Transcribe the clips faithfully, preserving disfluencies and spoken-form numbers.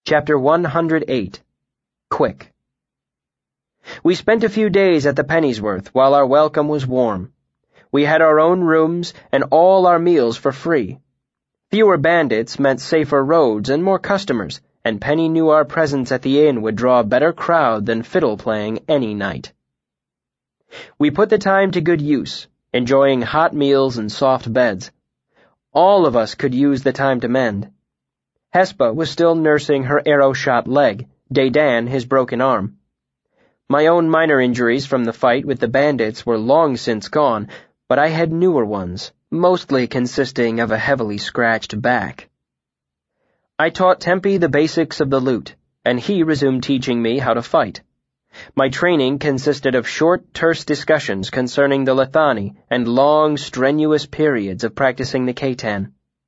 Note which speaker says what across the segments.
Speaker 1: Chapter one hundred eight. Quick. We spent a few days at the Pennyworth while our welcome was warm. We had our own rooms and all our meals for free. Fewer bandits meant safer roads and more customers, and Penny knew our presence at the inn would draw a better crowd than fiddle playing any night. We put the time to good use, enjoying hot meals and soft beds. All of us could use the time to mend. Hespa was still nursing her arrow-shot leg, Dedan his broken arm. My own minor injuries from the fight with the bandits were long since gone, but I had newer ones, mostly consisting of a heavily scratched back. I taught Tempe the basics of the lute, and he resumed teaching me how to fight. My training consisted of short, terse discussions concerning the Lethani and long, strenuous periods of practicing the Katan.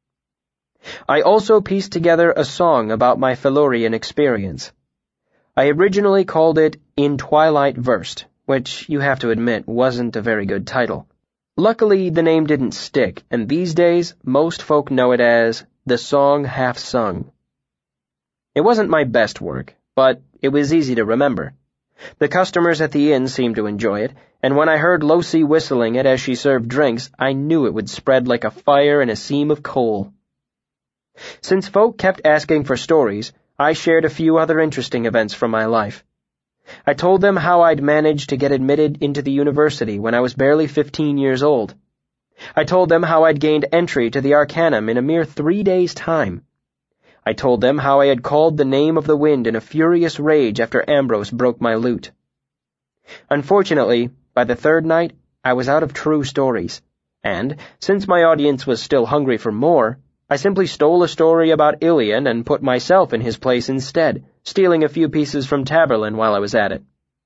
Speaker 1: I also pieced together a song about my Felurian experience. I originally called it In Twilight Versed, which, you have to admit, wasn't a very good title. Luckily, the name didn't stick, and these days, most folk know it as The Song Half Sung. It wasn't my best work, but it was easy to remember. The customers at the inn seemed to enjoy it, and when I heard Losi whistling it as she served drinks, I knew it would spread like a fire in a seam of coal. Since folk kept asking for stories, I shared a few other interesting events from my life. I told them how I'd managed to get admitted into the university when I was barely fifteen years old. I told them how I'd gained entry to the Arcanum in a mere three days' time. I told them how I had called the name of the wind in a furious rage after Ambrose broke my lute. Unfortunately, by the third night, I was out of true stories, and, since my audience was still hungry for more, I simply stole a story about Ilion and put myself in his place instead, stealing a few pieces from Taberlin while I was at it.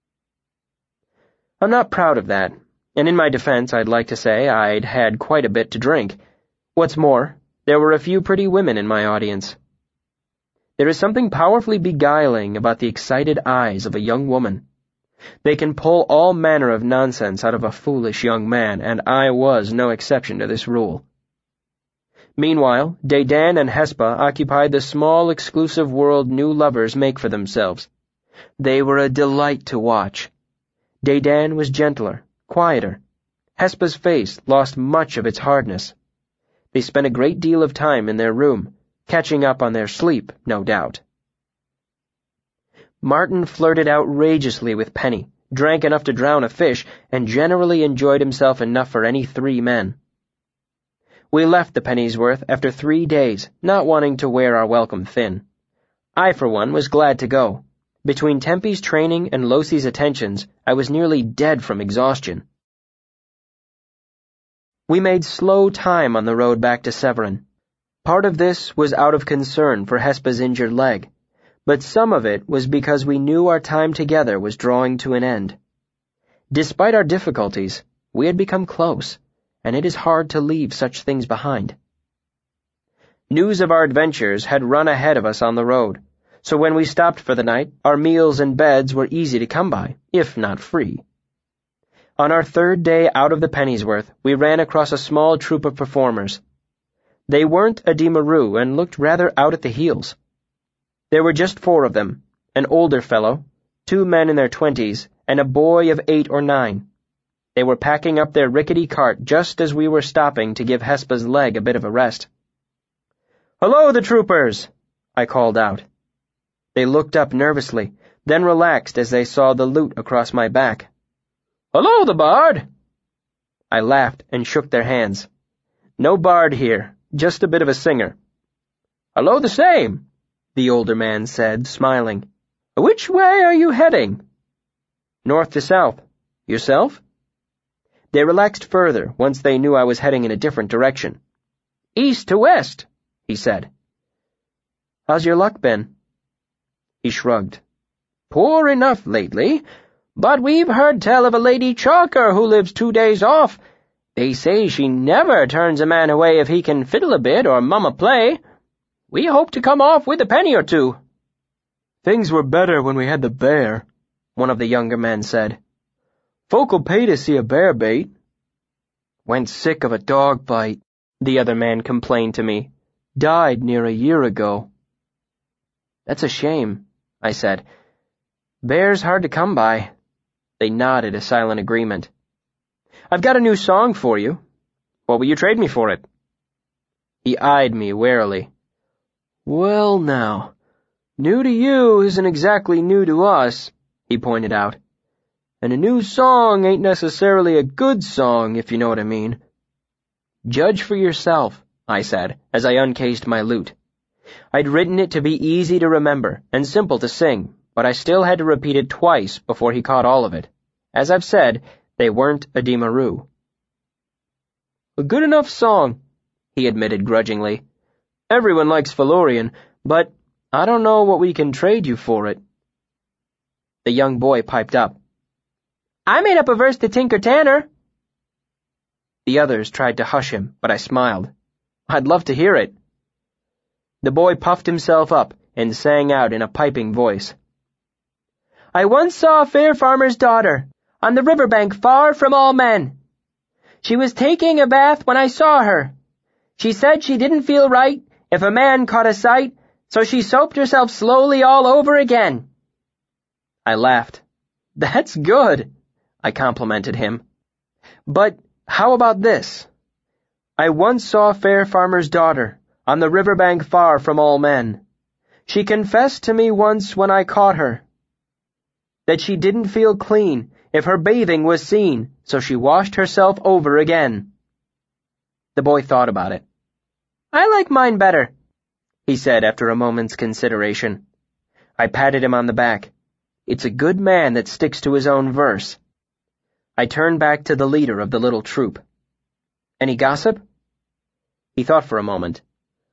Speaker 1: I'm not proud of that, and in my defense I'd like to say I'd had quite a bit to drink. What's more, there were a few pretty women in my audience. There is something powerfully beguiling about the excited eyes of a young woman. They can pull all manner of nonsense out of a foolish young man, and I was no exception to this rule. Meanwhile, Dedan and Hespa occupied the small, exclusive world new lovers make for themselves. They were a delight to watch. Dedan was gentler, quieter. Hespa's face lost much of its hardness. They spent a great deal of time in their room, catching up on their sleep, no doubt. Martin flirted outrageously with Penny, drank enough to drown a fish, and generally enjoyed himself enough for any three men. We left the Pennyworth after three days, not wanting to wear our welcome thin. I, for one, was glad to go. Between Tempe's training and Losi's attentions, I was nearly dead from exhaustion. We made slow time on the road back to Severin. Part of this was out of concern for Hespa's injured leg, but some of it was because we knew our time together was drawing to an end. Despite our difficulties, we had become close, and it is hard to leave such things behind. News of our adventures had run ahead of us on the road, so when we stopped for the night, our meals and beds were easy to come by, if not free. On our third day out of the Pennyworth, we ran across a small troop of performers. They weren't a Demaroo and looked rather out at the heels. There were just four of them, an older fellow, two men in their twenties, and a boy of eight or nine. They were packing up their rickety cart just as we were stopping to give Hespa's leg a bit of a rest. "Hello, the troopers!" I called out. They looked up nervously, then relaxed as they saw the lute across my back. "Hello, the bard!" I laughed and shook their hands. "No bard here, just a bit of a singer." "Hello, the same," the older man said, smiling. "Which way are you heading?" "North to south. Yourself?" They relaxed further once they knew I was heading in a different direction. "East to west," he said. "How's your luck been?" He shrugged. "Poor enough lately, but we've heard tell of a Lady Chalker who lives two days off. They say she never turns a man away if he can fiddle a bit or mum a play. We hope to come off with a penny or two." "Things were better when we had the bear," one of the younger men said. "Folk'll pay to see a bear bait." "Went sick of a dog bite," the other man complained to me. "Died near a year ago." That's a shame, I said. Bear's hard to come by. They nodded a silent agreement. I've got a new song for you. What will you trade me for it? He eyed me warily. Well now, new to you isn't exactly new to us, he pointed out. And a new song ain't necessarily a good song, if you know what I mean. Judge for yourself, I said, as I uncased my lute. I'd written it to be easy to remember and simple to sing, but I still had to repeat it twice before he caught all of it. As I've said, they weren't a Demaroo. A good enough song, he admitted grudgingly. Everyone likes Felurian, but I don't know what we can trade you for it. The young boy piped up. I made up a verse to Tinker Tanner. The others tried to hush him, but I smiled. I'd love to hear it. The boy puffed himself up and sang out in a piping voice. I once saw a fair farmer's daughter, on the riverbank far from all men. She was taking a bath when I saw her. She said she didn't feel right if a man caught a sight, so she soaped herself slowly all over again. I laughed. That's good, I complimented him. But how about this? I once saw a fair farmer's daughter, on the riverbank far from all men. She confessed to me once when I caught her, that she didn't feel clean if her bathing was seen, so she washed herself over again. The boy thought about it. I like mine better, he said after a moment's consideration. I patted him on the back. It's a good man that sticks to his own verse. I turned back to the leader of the little troop. Any gossip? He thought for a moment.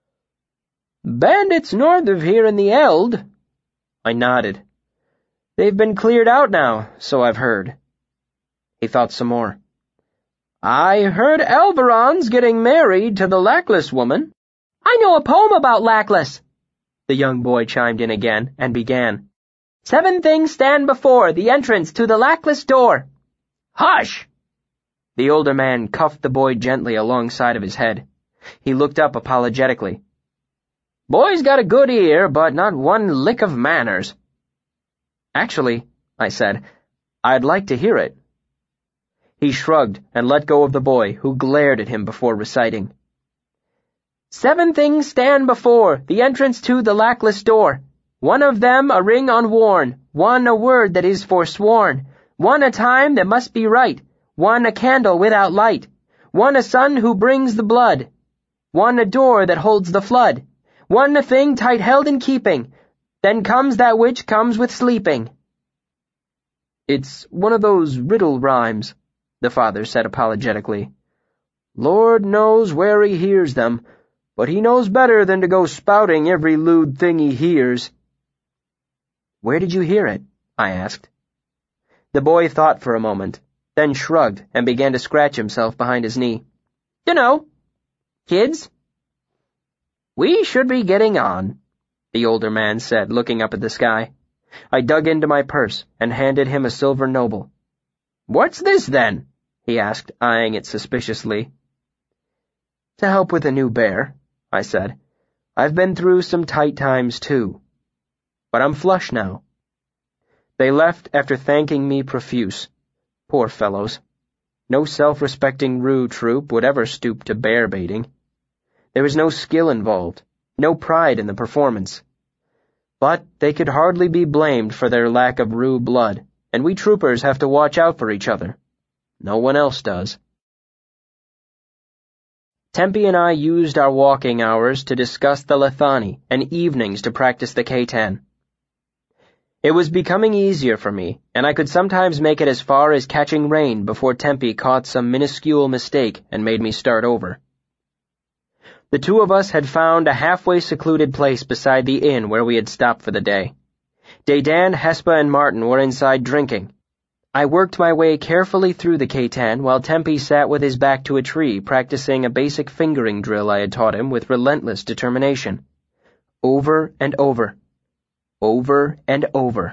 Speaker 1: Bandits north of here in the Eld. I nodded. They've been cleared out now, so I've heard. He thought some more. I heard Elveron's getting married to the Lackless woman. I know a poem about Lackless. The young boy chimed in again and began. Seven things stand before the entrance to the Lackless door. Hush! The older man cuffed the boy gently alongside of his head. He looked up apologetically. Boy's got a good ear, but not one lick of manners. Actually, I said, I'd like to hear it. He shrugged and let go of the boy, who glared at him before reciting. Seven things stand before the entrance to the Lackless door. One of them a ring unworn, one a word that is forsworn, one a time that must be right, one a candle without light, one a son who brings the blood, one a door that holds the flood, one a thing tight held in keeping, then comes that which comes with sleeping. It's one of those riddle rhymes, the father said apologetically. Lord knows where he hears them, but he knows better than to go spouting every lewd thing he hears. Where did you hear it? I asked. The boy thought for a moment, then shrugged and began to scratch himself behind his knee. Dunno. Kids? We should be getting on, the older man said, looking up at the sky. I dug into my purse and handed him a silver noble. What's this, then? He asked, eyeing it suspiciously. To help with a new bear, I said. I've been through some tight times, too. But I'm flush now. They left after thanking me profuse. Poor fellows. No self-respecting Roo troop would ever stoop to bear baiting. There was no skill involved, no pride in the performance. But they could hardly be blamed for their lack of Roo blood, and we troopers have to watch out for each other. No one else does. Tempe and I used our walking hours to discuss the Lethani and evenings to practice the K-Tan. It was becoming easier for me, and I could sometimes make it as far as catching rain before Tempe caught some minuscule mistake and made me start over. The two of us had found a halfway secluded place beside the inn where we had stopped for the day. Dedan, Hespa, and Martin were inside drinking. I worked my way carefully through the K-Tan while Tempe sat with his back to a tree practicing a basic fingering drill I had taught him with relentless determination. Over and over. Over and over.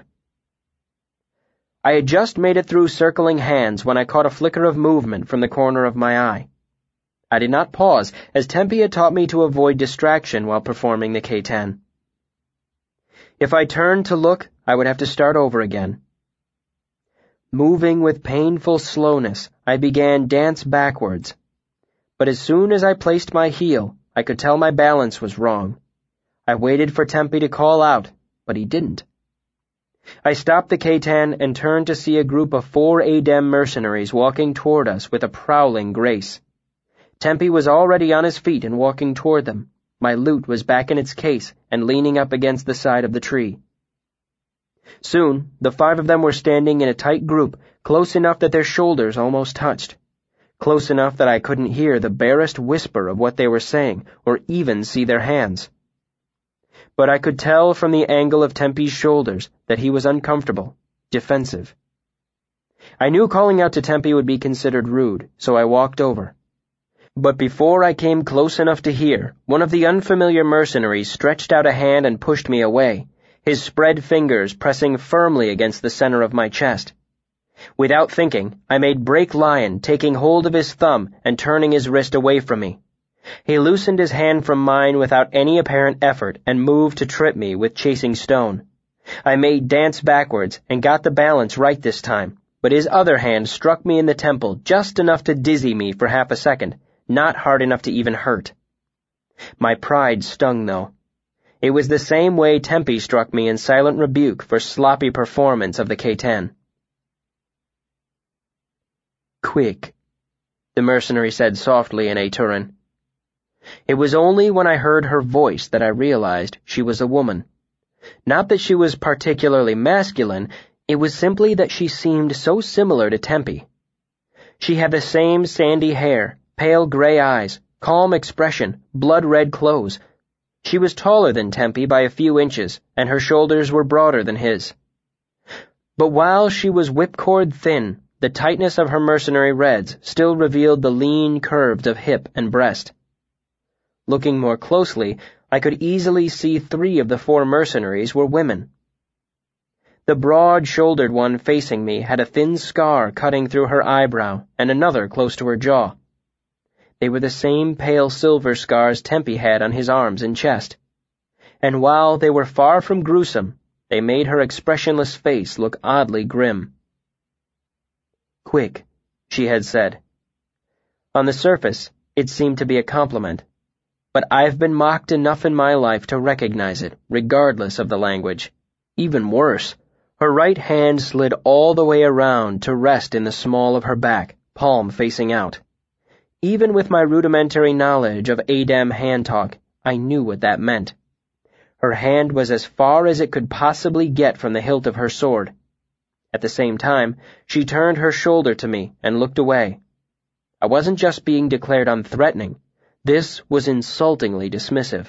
Speaker 1: I had just made it through circling hands when I caught a flicker of movement from the corner of my eye. I did not pause, as Tempe had taught me to avoid distraction while performing the K-Tan. If I turned to look, I would have to start over again. Moving with painful slowness, I began dance backwards. But as soon as I placed my heel, I could tell my balance was wrong. I waited for Tempi to call out, but he didn't. I stopped the K-Tan and turned to see a group of four Adem mercenaries walking toward us with a prowling grace. Tempi was already on his feet and walking toward them. My lute was back in its case and leaning up against the side of the tree. Soon, the five of them were standing in a tight group, close enough that their shoulders almost touched. Close enough that I couldn't hear the barest whisper of what they were saying or even see their hands. But I could tell from the angle of Tempi's shoulders that he was uncomfortable, defensive. I knew calling out to Tempi would be considered rude, so I walked over. But before I came close enough to hear, one of the unfamiliar mercenaries stretched out a hand and pushed me away, his spread fingers pressing firmly against the center of my chest. Without thinking, I made break lion, taking hold of his thumb and turning his wrist away from me. He loosened his hand from mine without any apparent effort and moved to trip me with chasing stone. I made dance backwards and got the balance right this time, but his other hand struck me in the temple just enough to dizzy me for half a second, not hard enough to even hurt. My pride stung, though. It was the same way Tempi struck me in silent rebuke for sloppy performance of the K-Tan. "Quick," the mercenary said softly in Aturan. It was only when I heard her voice that I realized she was a woman. Not that she was particularly masculine, it was simply that she seemed so similar to Tempi. She had the same sandy hair, pale gray eyes, calm expression, blood-red clothes. She was taller than Tempi by a few inches, and her shoulders were broader than his. But while she was whipcord thin, the tightness of her mercenary reds still revealed the lean curves of hip and breast. Looking more closely, I could easily see three of the four mercenaries were women. The broad-shouldered one facing me had a thin scar cutting through her eyebrow and another close to her jaw. They were the same pale silver scars Tempi had on his arms and chest. And while they were far from gruesome, they made her expressionless face look oddly grim. "Quick," she had said. On the surface, it seemed to be a compliment. But I've been mocked enough in my life to recognize it, regardless of the language. Even worse, her right hand slid all the way around to rest in the small of her back, palm facing out. Even with my rudimentary knowledge of Adem hand talk, I knew what that meant. Her hand was as far as it could possibly get from the hilt of her sword. At the same time, she turned her shoulder to me and looked away. I wasn't just being declared unthreatening. This was insultingly dismissive.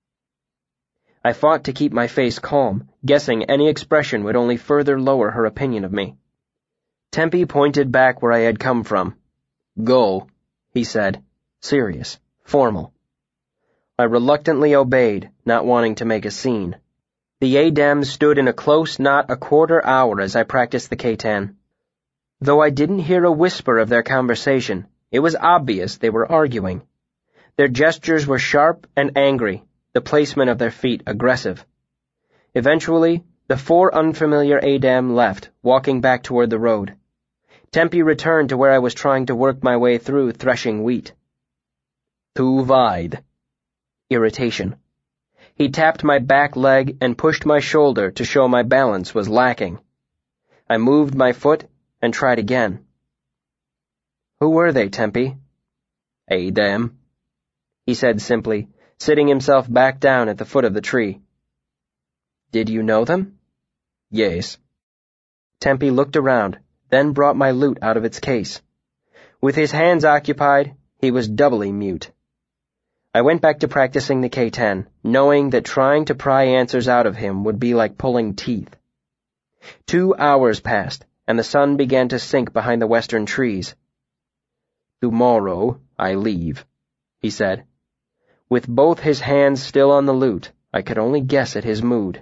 Speaker 1: I fought to keep my face calm, guessing any expression would only further lower her opinion of me. Tempi pointed back where I had come from. "Go," he said, serious, formal. I reluctantly obeyed, not wanting to make a scene. The Adem stood in a close knot a quarter hour as I practiced the K-Tan. Though I didn't hear a whisper of their conversation, it was obvious they were arguing. Their gestures were sharp and angry, the placement of their feet aggressive. Eventually, the four unfamiliar Adem left, walking back toward the road. Tempi returned to where I was trying to work my way through threshing wheat. "Too wide." Irritation. He tapped my back leg and pushed my shoulder to show my balance was lacking. I moved my foot and tried again. "Who were they, Tempi?" "Adem," he said simply, sitting himself back down at the foot of the tree. "Did you know them?" "Yes." Tempi looked around, then brought my lute out of its case. With his hands occupied, he was doubly mute. I went back to practicing the K-Tan, knowing that trying to pry answers out of him would be like pulling teeth. Two hours passed, and the sun began to sink behind the western trees. "Tomorrow I leave," he said. With both his hands still on the lute, I could only guess at his mood.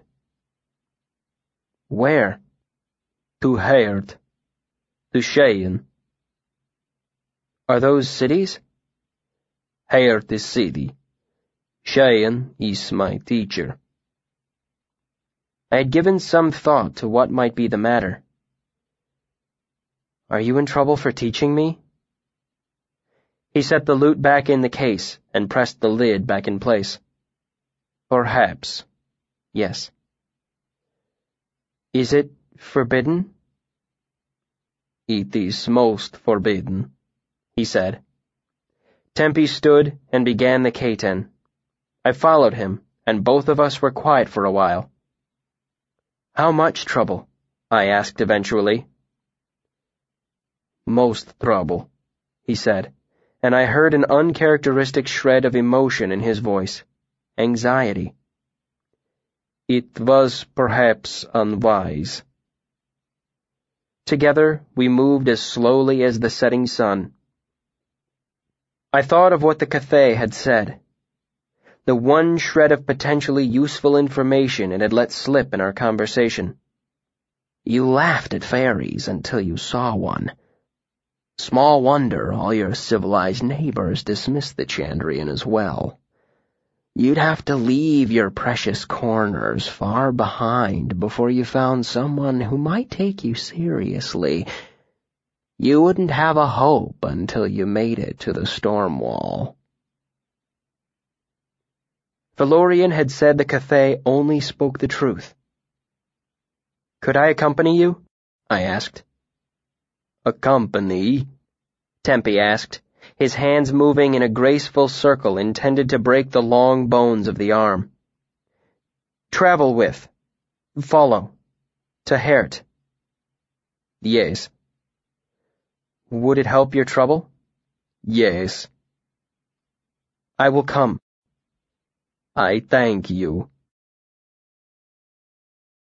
Speaker 1: "Where?" "To Heard. To Cheyenne." "Are those cities?" "Heard is city. Cheyenne is my teacher." I had given some thought to what might be the matter. "Are you in trouble for teaching me?" He set the lute back in the case and pressed the lid back in place. "Perhaps. Yes." "Is it forbidden?" "It is most forbidden," he said. Tempi stood and began the K-ten. I followed him, and both of us were quiet for a while. "How much trouble?" I asked eventually. "Most trouble," he said, and I heard an uncharacteristic shred of emotion in his voice. Anxiety. "It was perhaps unwise." Together we moved as slowly as the setting sun. I thought of what the Cathay had said. The one shred of potentially useful information it had let slip in our conversation. "You laughed at fairies until you saw one. Small wonder all your civilized neighbors dismissed the Chandrian as well. You'd have to leave your precious corners far behind before you found someone who might take you seriously. You wouldn't have a hope until you made it to the storm wall." Valorian had said the Cathay only spoke the truth. "Could I accompany you?" I asked. "Accompany?" Tempi asked, his hands moving in a graceful circle intended to break the long bones of the arm. "Travel with. Follow. To Hert." "Yes." "Would it help your trouble?" "Yes." "I will come." "I thank you."